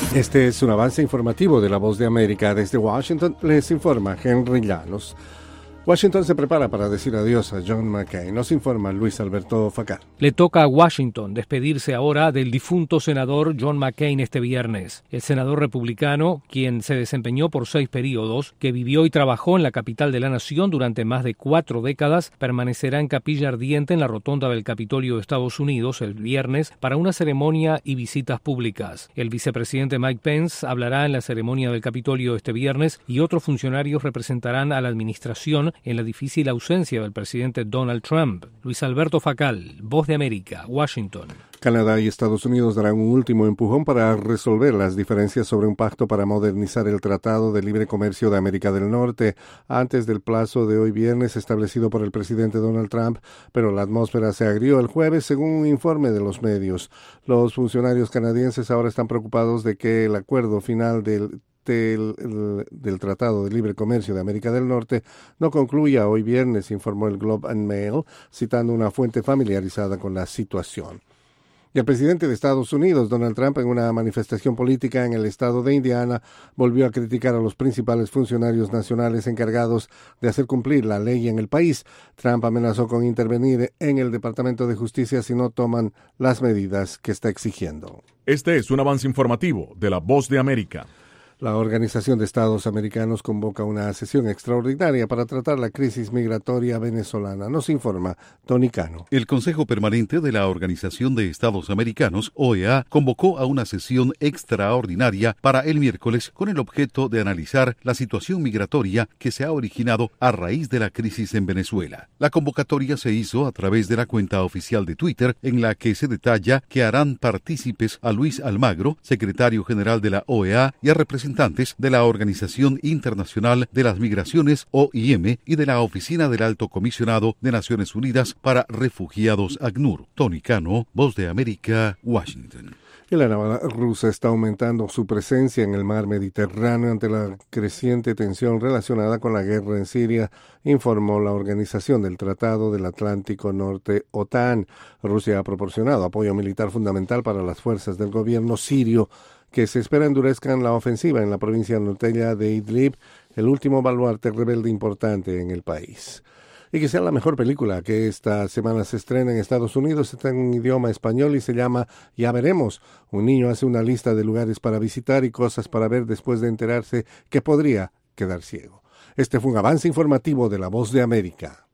Este es un avance informativo de La Voz de América. Desde Washington les informa Henry Llanos. Washington se prepara para decir adiós a John McCain. Nos informa Luis Alberto Facal. Le toca a Washington despedirse ahora del difunto senador John McCain este viernes. El senador republicano, quien se desempeñó por 6 períodos, que vivió y trabajó en la capital de la nación durante más de 4 décadas, permanecerá en capilla ardiente en la rotonda del Capitolio de Estados Unidos el viernes para una ceremonia y visitas públicas. El vicepresidente Mike Pence hablará en la ceremonia del Capitolio este viernes y otros funcionarios representarán a la administración en la difícil ausencia del presidente Donald Trump. Luis Alberto Facal, Voz de América, Washington. Canadá y Estados Unidos darán un último empujón para resolver las diferencias sobre un pacto para modernizar el Tratado de Libre Comercio de América del Norte antes del plazo de hoy viernes establecido por el presidente Donald Trump, pero la atmósfera se agrió el jueves según un informe de los medios. Los funcionarios canadienses ahora están preocupados de que el acuerdo final del Tratado de Libre Comercio de América del Norte no concluya hoy viernes, informó el Globe and Mail, citando una fuente familiarizada con la situación. Y el presidente de Estados Unidos, Donald Trump, en una manifestación política en el estado de Indiana, volvió a criticar a los principales funcionarios nacionales encargados de hacer cumplir la ley en el país. Trump amenazó con intervenir en el Departamento de Justicia si no toman las medidas que está exigiendo. Este es un avance informativo de La Voz de América. La Organización de Estados Americanos convoca una sesión extraordinaria para tratar la crisis migratoria venezolana. Nos informa Tony Cano. El Consejo Permanente de la Organización de Estados Americanos, OEA, convocó a una sesión extraordinaria para el miércoles con el objeto de analizar la situación migratoria que se ha originado a raíz de la crisis en Venezuela. La convocatoria se hizo a través de la cuenta oficial de Twitter, en la que se detalla que harán partícipes a Luis Almagro, secretario general de la OEA, y a representantes de la Organización Internacional de las Migraciones, OIM, y de la Oficina del Alto Comisionado de Naciones Unidas para Refugiados, ACNUR. Tony Cano, Voz de América, Washington. Y la Armada rusa está aumentando su presencia en el mar Mediterráneo ante la creciente tensión relacionada con la guerra en Siria, informó la Organización del Tratado del Atlántico Norte, OTAN. Rusia ha proporcionado apoyo militar fundamental para las fuerzas del gobierno sirio, que se espera endurezcan la ofensiva en la provincia norteña de Idlib, el último baluarte rebelde importante en el país. Y que sea la mejor película que esta semana se estrena en Estados Unidos, está en un idioma español y se llama Ya Veremos. Un niño hace una lista de lugares para visitar y cosas para ver después de enterarse que podría quedar ciego. Este fue un avance informativo de La Voz de América.